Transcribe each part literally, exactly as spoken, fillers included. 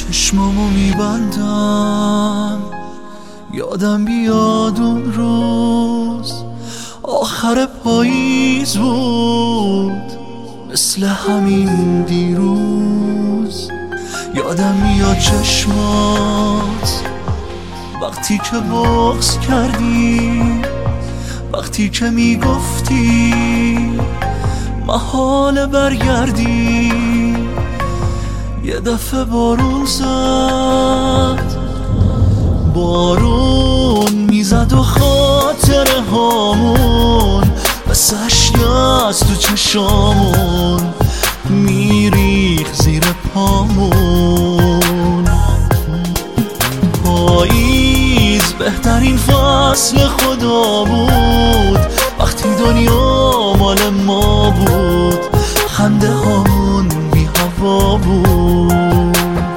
چشمامو میبندم یادم بیاد اون روز آخر پاییز بود، مثل همین دیروز. یادم میاد چشمات وقتی که بغض کردی، وقتی که میگفتی محال برگردی. یه دفعه بارون زد، بارون میزد و خاطره هامون بس اشک از تو چشامون میریخ زیر پامون. پاییز بهترین فصل خدا بود، وقتی دنیا مال ما بود، خنده هامون بی هوا بود.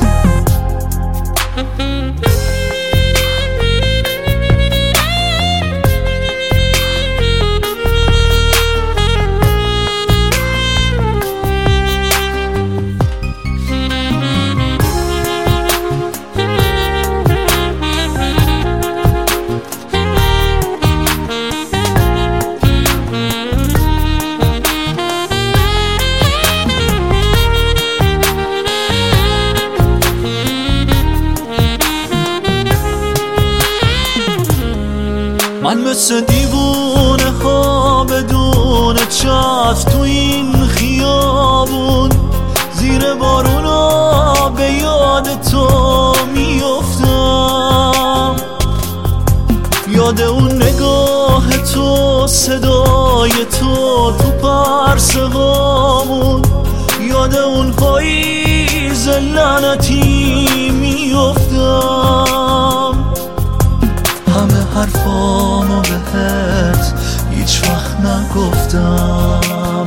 من مثل دیوونه ها بدون چتر تو این خیابون، زیر بارونا به یاد تو میافتم. یاد اون نگاه تو، صدای تو تو پرسه هامون، یاد اون پاییز لعنتی میافتم. همه حرفامو بهت هیچ وقت نگفتم.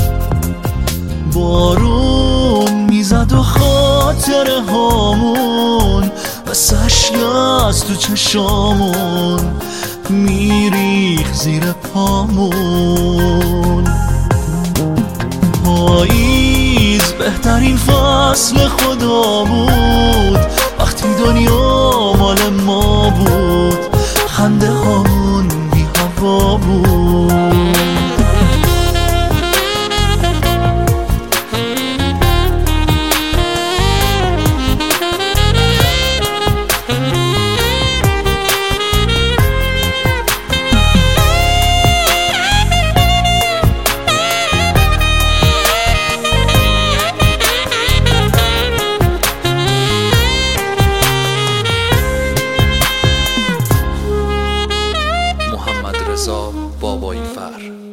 بارون میزد و خاطره هامون بس اشک از تو چشامون میریخ زیر پامون. پاییز بهترین فصل خدا بود، وقتی دنیا مال ما بود، خنده هامون بی هوا بود. محمد رضا بابایی فر.